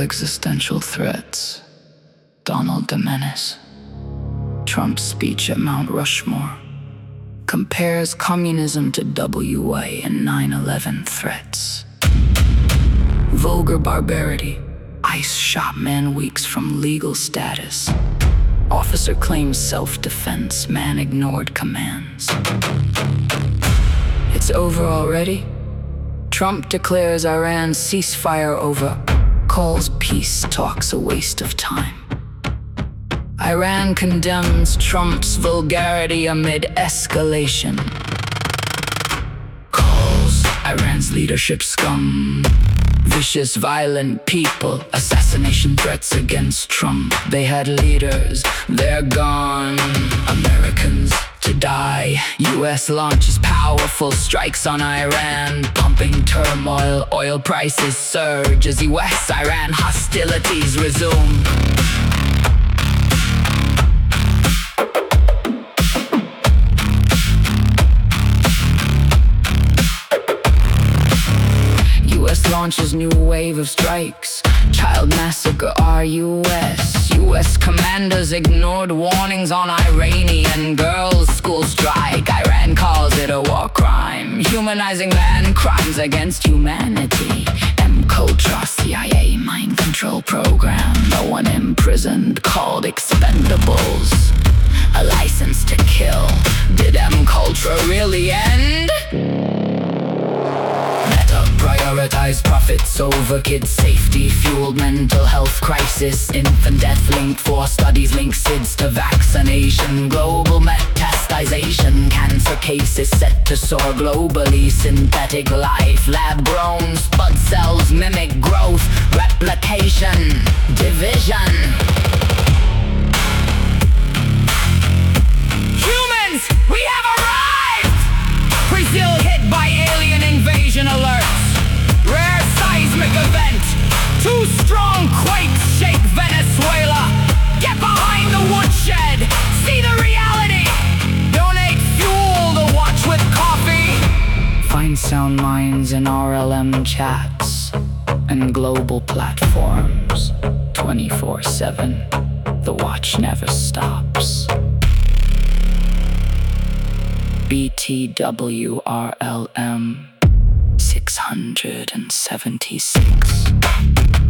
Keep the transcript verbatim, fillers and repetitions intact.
existential threats. Donald Domenis. Trump's speech at Mount Rushmore compares communism to W A and nine eleven threats. Vulgar barbarity. ICE shot man weeks from legal status. Officer claims self-defense, man ignored commands. It's over already? Trump declares Iran's ceasefire over, calls peace talks a waste of time. Iran condemns Trump's vulgarity amid escalation. Calls Iran's leadership scum. Vicious, violent people, assassination threats against Trump. They had leaders, they're gone. Americans to die. U S launches powerful strikes on Iran, pumping turmoil. Oil prices surge as U S-Iran hostilities resume. U S launches new wave of strikes. Child massacre R U S. U S commanders ignored warnings on Iranian girls' school strike. Iran calls it a war crime, humanizing man, crimes against humanity. M-Cultra, C I A mind control program. No one imprisoned, called expendables. A license to kill. Did M-Cultra really end? Prioritize profits over kids' safety, fueled mental health crisis. Infant death linked for studies link S I D S to vaccination. Global metastasization, cancer cases set to soar globally. Synthetic life, lab grown spud cells mimic growth, replication, division. Humans, we have arrived! Brazil hit by alien invasion alerts. Rare seismic event. Two strong quakes shake Venezuela. Get behind the woodshed. See the reality. Donate fuel to watch with coffee. Find sound minds in R L M chats and global platforms. twenty-four seven. The watch never stops. B T W R L M six hundred seventy-six.